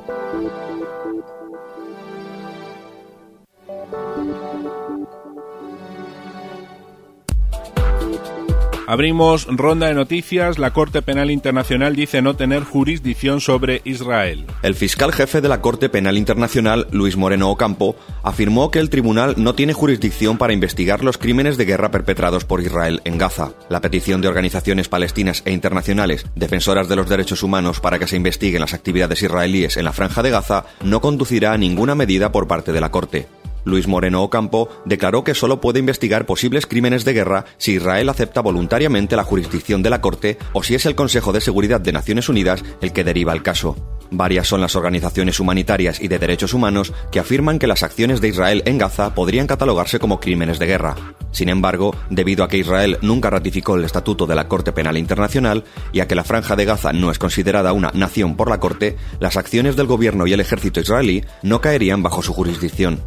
Abrimos ronda de noticias. La Corte Penal Internacional dice no tener jurisdicción sobre Israel. El fiscal jefe de la Corte Penal Internacional, Luis Moreno Ocampo, afirmó que el tribunal no tiene jurisdicción para investigar los crímenes de guerra perpetrados por Israel en Gaza. La petición de organizaciones palestinas e internacionales defensoras de los derechos humanos para que se investiguen las actividades israelíes en la Franja de Gaza no conducirá a ninguna medida por parte de la Corte. Luis Moreno Ocampo declaró que solo puede investigar posibles crímenes de guerra si Israel acepta voluntariamente la jurisdicción de la Corte o si es el Consejo de Seguridad de Naciones Unidas el que deriva el caso. Varias son las organizaciones humanitarias y de derechos humanos que afirman que las acciones de Israel en Gaza podrían catalogarse como crímenes de guerra. Sin embargo, debido a que Israel nunca ratificó el Estatuto de la Corte Penal Internacional y a que la Franja de Gaza no es considerada una nación por la Corte, las acciones del gobierno y el ejército israelí no caerían bajo su jurisdicción.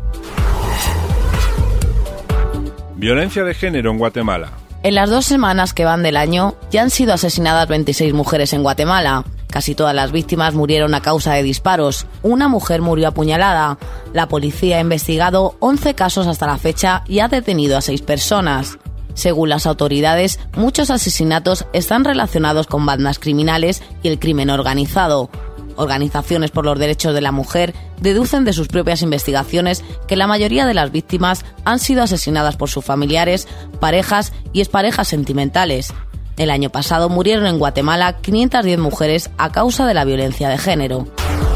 Violencia de género en Guatemala. En las 2 semanas que van del año, ya han sido asesinadas 26 mujeres en Guatemala. Casi todas las víctimas murieron a causa de disparos. Una mujer murió apuñalada. La policía ha investigado 11 casos hasta la fecha y ha detenido a 6 personas. Según las autoridades, muchos asesinatos están relacionados con bandas criminales y el crimen organizado. Organizaciones por los derechos de la mujer deducen de sus propias investigaciones que la mayoría de las víctimas han sido asesinadas por sus familiares, parejas y exparejas sentimentales. El año pasado murieron en Guatemala 510 mujeres a causa de la violencia de género.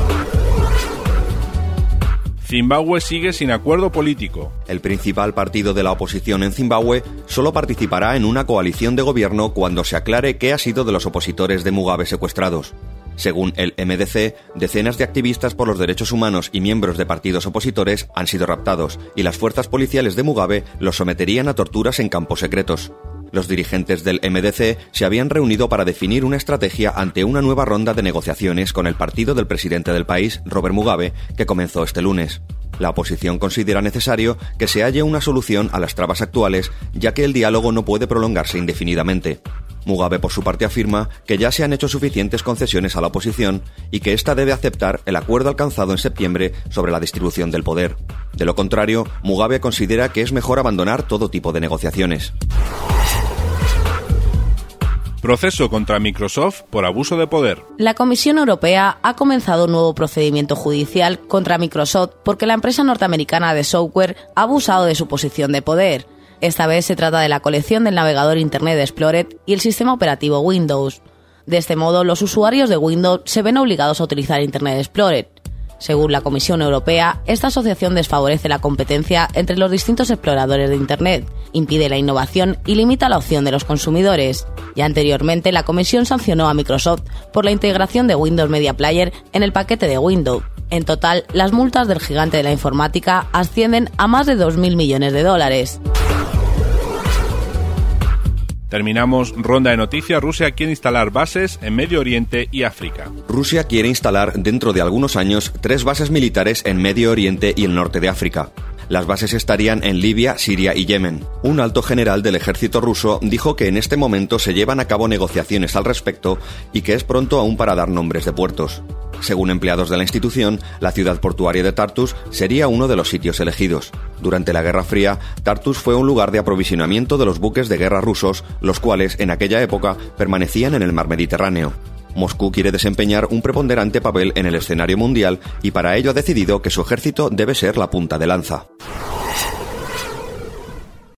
Zimbabue sigue sin acuerdo político. El principal partido de la oposición en Zimbabue solo participará en una coalición de gobierno cuando se aclare qué ha sido de los opositores de Mugabe secuestrados. Según el MDC, decenas de activistas por los derechos humanos y miembros de partidos opositores han sido raptados y las fuerzas policiales de Mugabe los someterían a torturas en campos secretos. Los dirigentes del MDC se habían reunido para definir una estrategia ante una nueva ronda de negociaciones con el partido del presidente del país, Robert Mugabe, que comenzó este lunes. La oposición considera necesario que se halle una solución a las trabas actuales, ya que el diálogo no puede prolongarse indefinidamente. Mugabe, por su parte, afirma que ya se han hecho suficientes concesiones a la oposición y que ésta debe aceptar el acuerdo alcanzado en septiembre sobre la distribución del poder. De lo contrario, Mugabe considera que es mejor abandonar todo tipo de negociaciones. Proceso contra Microsoft por abuso de poder. La Comisión Europea ha comenzado un nuevo procedimiento judicial contra Microsoft porque la empresa norteamericana de software ha abusado de su posición de poder. Esta vez se trata de la colección del navegador Internet Explorer y el sistema operativo Windows. De este modo, los usuarios de Windows se ven obligados a utilizar Internet Explorer. Según la Comisión Europea, esta asociación desfavorece la competencia entre los distintos exploradores de Internet, impide la innovación y limita la opción de los consumidores. Ya anteriormente, la Comisión sancionó a Microsoft por la integración de Windows Media Player en el paquete de Windows. En total, las multas del gigante de la informática ascienden a más de 2.000 millones de dólares. Terminamos ronda de noticias. Rusia quiere instalar bases en Medio Oriente y África. Rusia quiere instalar dentro de algunos años 3 bases militares en Medio Oriente y el norte de África. Las bases estarían en Libia, Siria y Yemen. Un alto general del ejército ruso dijo que en este momento se llevan a cabo negociaciones al respecto y que es pronto aún para dar nombres de puertos. Según empleados de la institución, la ciudad portuaria de Tartus sería uno de los sitios elegidos. Durante la Guerra Fría, Tartus fue un lugar de aprovisionamiento de los buques de guerra rusos, los cuales en aquella época permanecían en el mar Mediterráneo. Moscú quiere desempeñar un preponderante papel en el escenario mundial y para ello ha decidido que su ejército debe ser la punta de lanza.